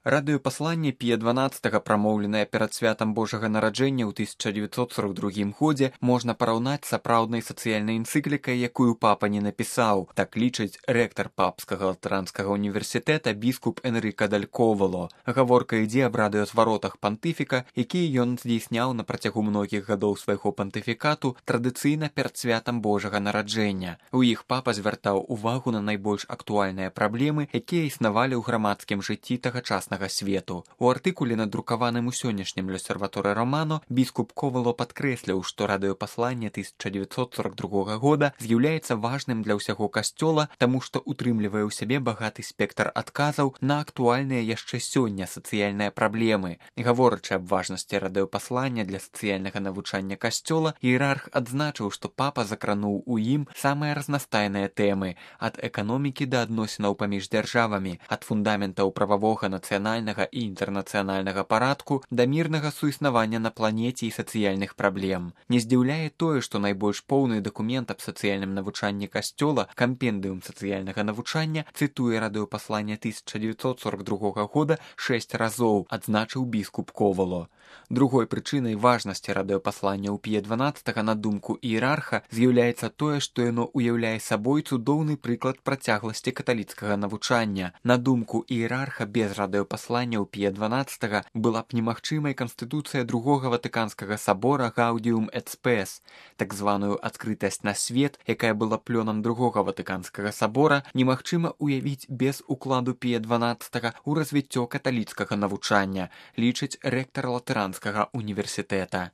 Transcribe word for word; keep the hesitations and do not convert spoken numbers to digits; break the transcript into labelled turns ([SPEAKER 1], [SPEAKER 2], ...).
[SPEAKER 1] Радыёпасланне Пія дванаццатага, прамоўленае перад святам Божага нараджэння ў тысяча дзевяцьсот сорок другім годзе, можна параўнаць з сапраўднай сацыяльнай энцыклікай, якую папа не напісаў. Так лічыць рэктар папскага латаранскага універсітэта біскуп Энрыка даль Ковало. Гаворка ідзе аб радыёзваротах пантыфіка, якія ён здзейсняў на працягу многіх гадоў свайго пантыфікату традыцыйна перад святам Божага нараджэння. У іх папа звяртаў увагу на найбольш актуальныя праблемы, якія існавалі ў грамадскім жыцці тагачаснага свету. У артыкуле, надрукаваным у сённяшнім L'Osservatore Romano, біскуп Ковало падкрэсліў, што радыёпасланне тысяча дзевяцьсот сорок другога года з'яўляецца важным для ўсяго касцёла, таму што утрымлівае ў сябе багаты спектр адказаў на актуальныя яшчэ сёння сацыяльныя праблемы. Гаворачы аб важнасці радыёпаслання для сацыяльнага навучання касцёла, іерарх адзначыў, што папа закрануў у ім самыя разнастайныя тэмы, ад эканомікі да адносінаў паміж дзяржавамі, ад фундаментаў прававога нацыянальнага і інтэрнацыянальнага парадку да мірнага суіснавання на планеце і сацыяльных праблем. Не здзіўляе тое, што найбольш поўны дакумент аб сацыяльным навучанні касцёла, кампендыум сацыяльнага навучання, цытуе радыёпасланне тысяча дзевяцьсот сорок другога года шэсць разоў, адзначыў біскуп Ковало. Другой прычынай важнасці радыёпаслання ў Пія дванаццатага, на думку іерарха, з'яўляецца тое, што яно ўяўляе сабой цудоўны прыклад працягласці каталіцкага навучання. На думку іерарха, без радыёпаслання ў Пія дванаццатага была б немагчымай канстытуцыя другога ватыканскага сабора Gaudium et Spes. Так званую адкрытасць на свет, якая была плёнам другога ватыканскага сабора, немагчыма ўявіць без укладу Пія дванаццатага ў развіццё каталіцкага навучання, лічыць рэктар латаранскага універсітэта.